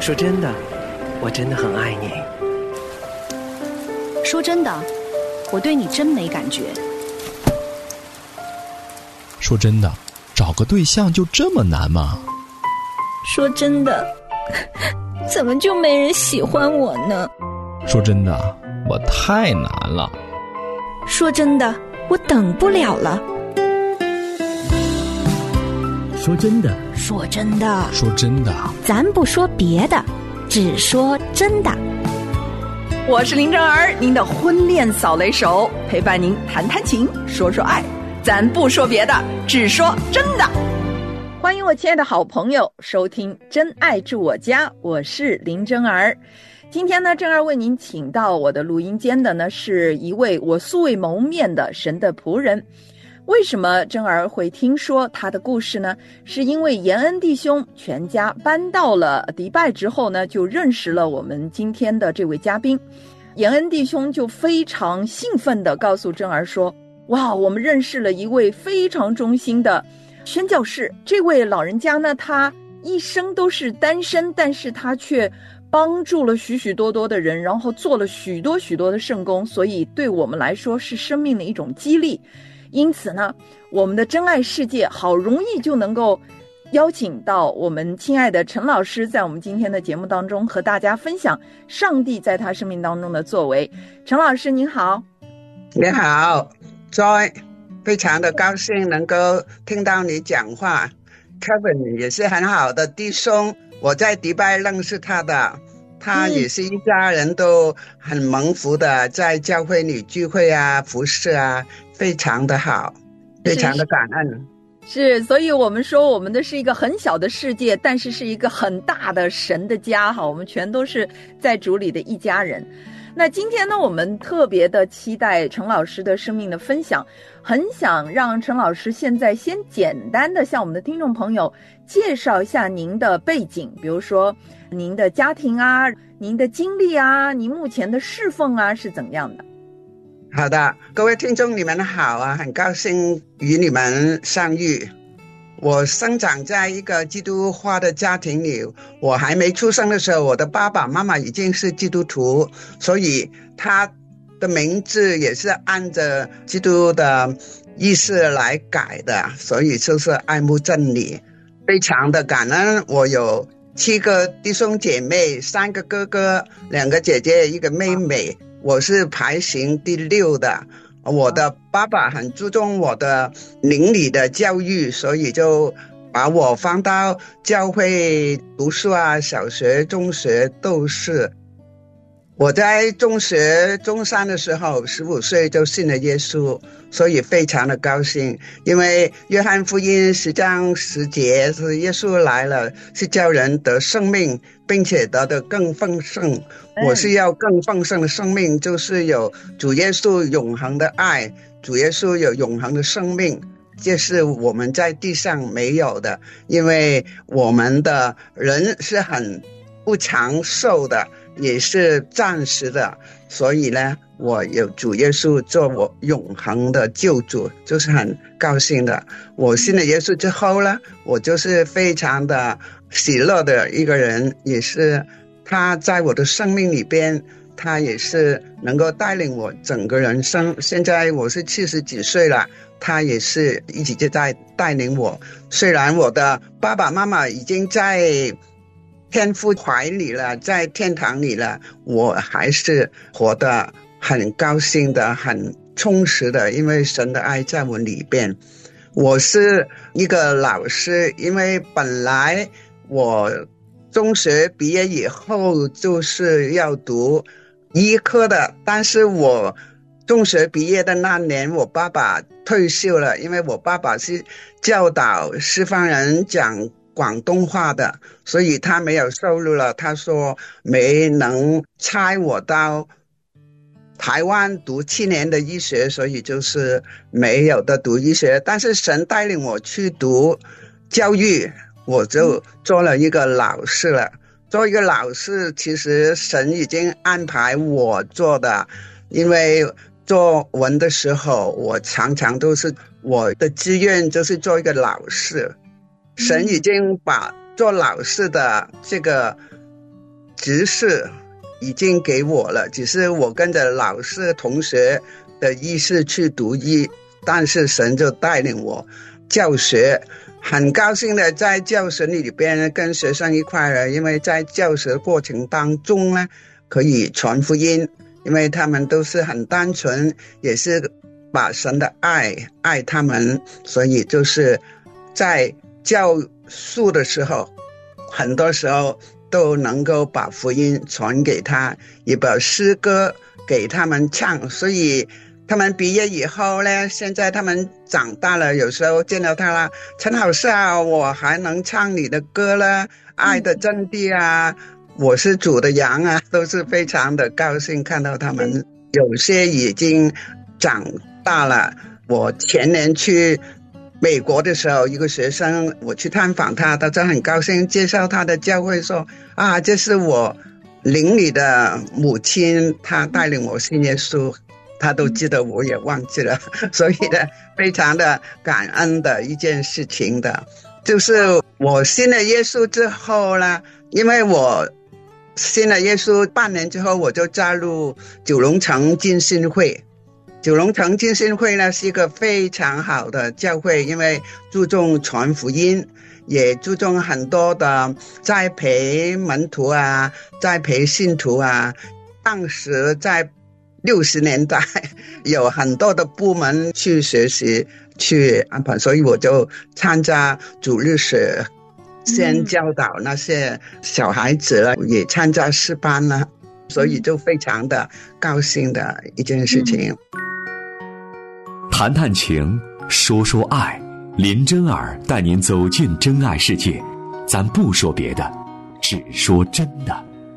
说真的，我真的很爱你。 说真的，我对你真没感觉。 说真的，找个对象就这么难吗？ 说真的，怎么就没人喜欢我呢？ 说真的，我太难了。 说真的，我等不了了。 说真的， 说真的， 说真的， 咱不说别的，只说真的。 我是林正儿，您的婚恋扫雷手，陪伴您谈谈情，说说爱，咱不说别的，只说真的。欢迎我亲爱的好朋友收听真爱住我家，我是林正儿。今天呢，正儿为您请到我的录音间的呢，是一位我素未谋面的神的仆人。为什么正儿会听说他的故事呢？是因为延恩弟兄全家搬到了迪拜之后呢，就认识了我们今天的这位嘉宾。延恩弟兄就非常兴奋地告诉正儿说，哇，我们认识了一位非常忠心的宣教士。这位老人家呢，他一生都是单身，但是他却帮助了许许多多的人，然后做了许多许多的圣工，所以对我们来说是生命的一种激励。因此呢，我们的真爱世界好容易就能够邀请到我们亲爱的陈老师，在我们今天的节目当中和大家分享上帝在他生命当中的作为。陈老师您好。 你好 Joy， 非常的高兴能够听到你讲话。 Kevin 也是很好的弟兄，我在迪拜认识他的，他也是一家人都很蒙福的，在教会里聚会啊，服侍啊，非常的好，非常的感恩。 是，所以我们说我们的是一个很小的世界，但是是一个很大的神的家哈，我们全都是在主里的一家人。那今天呢，我们特别的期待陈老师的生命的分享，很想让陈老师现在先简单的向我们的听众朋友介绍一下您的背景，比如说您的家庭啊，您的经历啊，您目前的侍奉啊是怎样的。 好的，各位听众你们好啊，很高兴与你们相遇。我生长在一个基督化的家庭里，我还没出生的时候，我的爸爸妈妈已经是基督徒，所以他的名字也是按着基督的意思来改的，所以就是爱慕真理。非常的感恩，我有7个弟兄姐妹，3个哥哥，2个姐姐，1个妹妹，我是排行第6的。我的爸爸很注重我的灵里的教育，所以就把我放到教会读书啊，小学中学都是。我在中学中3的时候15岁就信了耶稣，所以非常的高兴，因为约翰福音10章10节是耶稣来了，是叫人得生命，并且得的更丰盛。我是要更丰盛的生命，就是有主耶稣永恒的爱，主耶稣有永恒的生命，这是我们在地上没有的，因为我们的人是很不长寿的，也是暂时的，所以呢，我有主耶稣做我永恒的救主，就是很高兴的。我信了耶稣之后呢，我就是非常的喜乐的一个人，也是他在我的生命里边，他也是能够带领我整个人生。现在我是70几岁了，他也是一直就在带领我。虽然我的爸爸妈妈已经在天父怀里了，在天堂里了，我还是活得很高兴的，很充实的，因为神的爱在我里边。我是一个老师，因为本来我中学毕业以后就是要读医科的，但是我中学毕业的那年，我爸爸退休了，因为我爸爸是教导西方人讲广东话的，所以他没有收入了。他说没能差我到台湾读7年的医学，所以就是没有的读医学。但是神带领我去读教育，我就做了一个老师了。做一个老师，其实神已经安排我做的，因为作文的时候，我常常都是我的志愿就是做一个老师。神已经把做老师的这个指示已经给我了，只是我跟着老师同学的意思去读医，但是神就带领我教学，很高兴的在教室里边跟学生一块儿，因为在教学过程当中呢，可以传福音，因为他们都是很单纯，也是把神的爱他们，所以就是在教书的时候，很多时候都能够把福音传给他，也把诗歌给他们唱，所以他们毕业以后呢，现在他们长大了，有时候见到他了，陈老师啊，我还能唱你的歌了，爱的真谛啊，我是主的羊啊，都是非常的高兴看到他们。有些已经长大了。我前年去美国的时候，一个学生我去探访他，他就很高兴介绍他的教会，说啊，这是我邻里的母亲，她带领我信耶稣，他都记得，我也忘记了，所以呢，非常的感恩的一件事情的。就是我信了耶稣之后呢，因为我信了耶稣半年之后，我就加入九龙城浸信会。九龙城浸信会呢是一个非常好的教会，因为注重传福音，也注重很多的栽培门徒啊，栽培信徒啊。当时在60年代有很多的部门去学习去安排，所以我就参加主日学，先教导那些小孩子了，也参加诗班了，所以就非常的高兴的一件事情。 谈谈情，说说爱，林真儿带您走进真爱世界，咱不说别的，只说真的。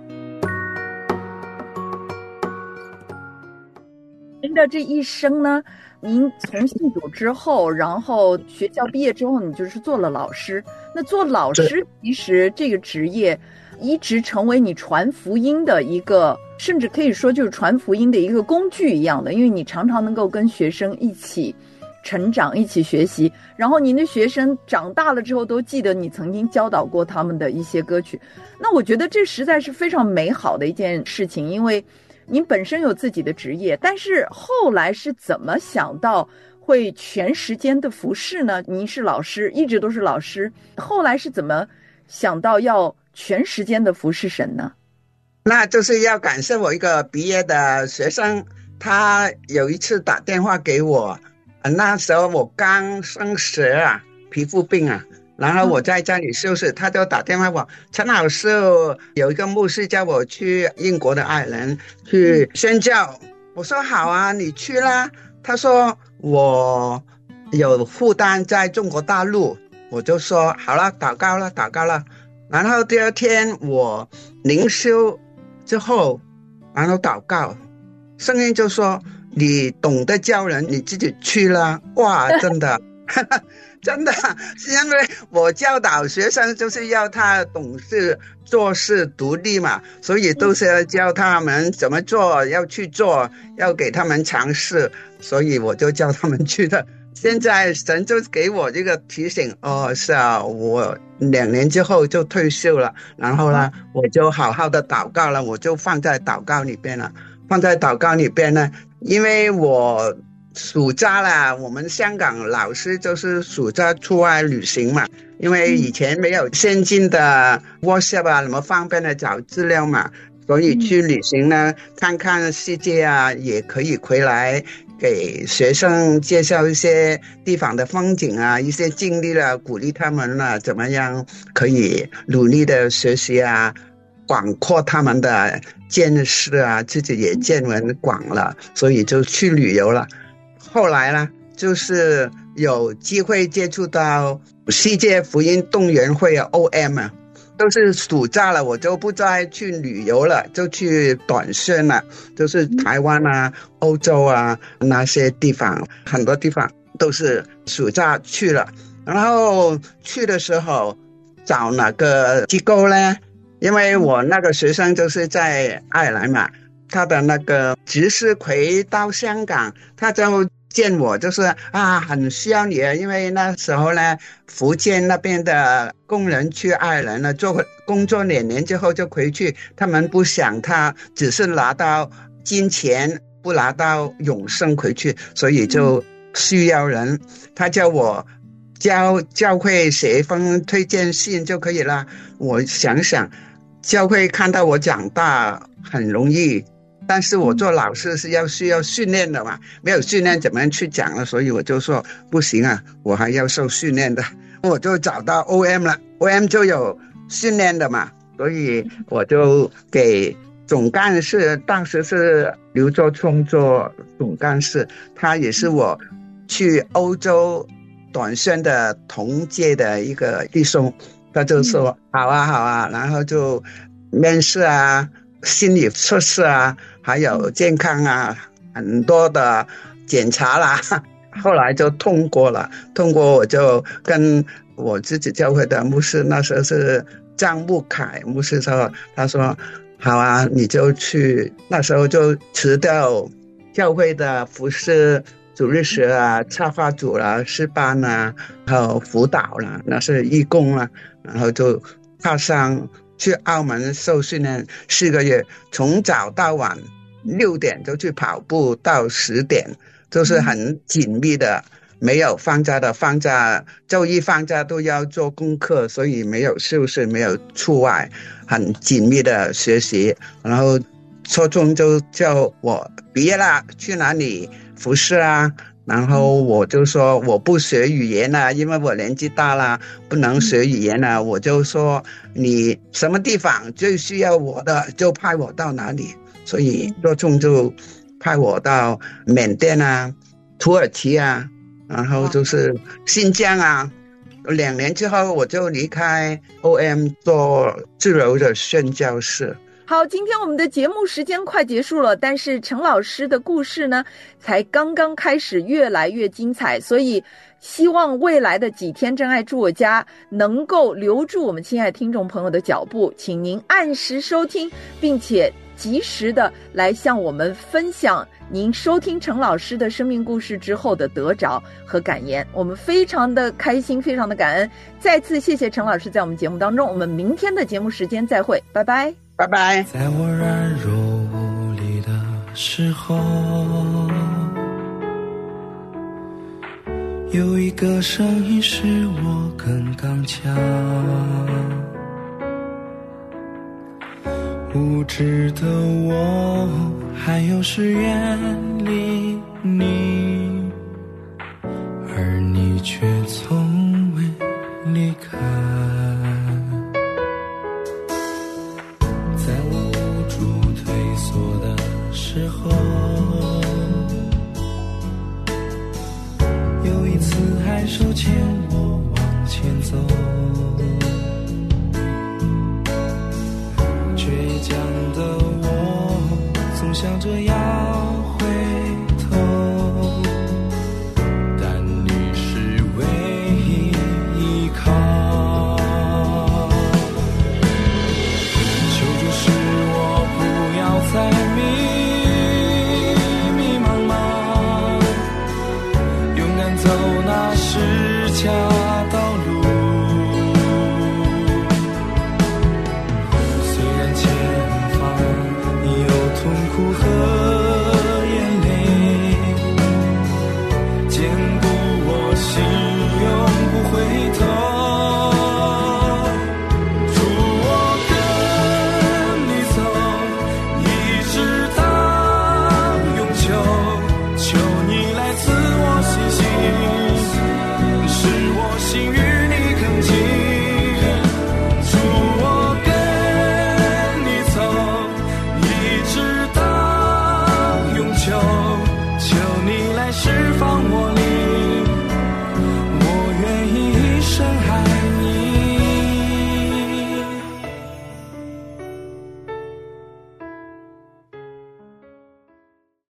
您的这一生呢，您从信主之后，然后学校毕业之后，你就是做了老师。那做老师其实这个职业一直成为你传福音的一个，甚至可以说就是传福音的一个工具一样的，因为你常常能够跟学生一起成长，一起学习，然后您的学生长大了之后都记得你曾经教导过他们的一些歌曲。那我觉得这实在是非常美好的一件事情，因为您本身有自己的职业，但是后来是怎么想到会全时间的服侍呢？您是老师，一直都是老师，后来是怎么想到要全时间的服侍神呢？ 那就是要感谢我一个毕业的学生，他有一次打电话给我，那时候我刚生蛇啊，皮肤病啊，然后我在家里休息，他就打电话我，陈老师，有一个牧师叫我去英国的爱尔兰去宣教。我说好啊，你去啦。他说我有负担在中国大陆，我就说好了，祷告了。然后第二天我灵修之后，然后祷告，圣经就说你懂得教人，你自己去了。哇，真的真的是因为我教导学生就是要他懂事做事独立嘛，所以都是要教他们怎么做，要去做，要给他们尝试，所以我就叫他们去的。现在神就给我这个提醒，是啊，我2年之后就退休了，然后呢我就好好的祷告了，我就放在祷告里边了。因为我暑假啦，我们香港老师就是暑假出外旅行嘛，因为以前没有先进的 WhatsApp 啊，那么方便的找资料嘛，所以去旅行呢，看看世界啊，也可以回来给学生介绍一些地方的风景啊，一些经历了，鼓励他们了，怎么样可以努力的学习啊，广阔他们的见识啊，自己也见闻广了，所以就去旅游了。后来呢，就是有机会接触到世界福音动员会啊 OM 啊，都是暑假了，我就不再去旅游了，就去短宣了，就是台湾啊、欧洲啊那些地方，很多地方都是暑假去了。然后去的时候找哪个机构呢？因为我那个学生就是在爱尔兰嘛，他的那个执事回到香港，他就见我就是很需要你，因为那时候呢，福建那边的工人去爱尔兰了，工作2年之后就回去，他们不想他只是拿到金钱，不拿到永生回去，所以就需要人。他叫我教会写一封推荐信就可以了。我想想，教会看到我长大很容易，但是我做老师是需要训练的嘛，没有训练怎么去讲了，所以我就说不行啊，我还要受训练的。我就找到 OM 了， OM 就有训练的嘛，所以我就给总干事，当时是刘作聪做总干事，他也是我去欧洲短宣的同届的一个弟兄，他就说好啊，然后就面试啊，心理测试啊，还有健康啊，很多的检查啦，后来就通过了。通过我就跟我自己教会的牧师，那时候是张木凯牧师说，他说好啊，你就去，那时候就辞掉教会的服侍主日学啊、策划组啦、诗班啊，还有辅导啦，那是义工啦，然后就踏上去澳门受训练4个月，从早到晚6点就去跑步到10点，就是很紧密的，没有放假的，放假周一放假都要做功课，所以没有休息，没有出外，很紧密的学习。然后初中就叫我毕业了去哪里服侍啊，然后我就说我不学语言了，因为我年纪大了不能学语言了，我就说你什么地方最需要我的就派我到哪里，所以初中就派我到缅甸啊、土耳其啊，然后就是新疆啊。2年之后我就离开 OM 做自由的宣教士。 好，今天我们的节目时间快结束了，但是陈老师的故事呢才刚刚开始，越来越精彩，所以希望未来的几天真爱住我家能够留住我们亲爱的听众朋友的脚步，请您按时收听，并且及时的来向我们分享您收听陈老师的生命故事之后的得着和感言，我们非常的开心，非常的感恩。再次谢谢陈老师在我们节目当中，我们明天的节目时间再会，拜拜， 拜拜。 在我软弱无力的时候，有一个声音使我更刚强，无知的我还有时远离你，而你却从未离开。在我无助退缩的时候，有一次还手牵我往前走，倔强的我总想着要回头，但你是唯一依靠。求主使我不要再迷迷茫茫，勇敢走那十架道路。虽然前方有痛苦和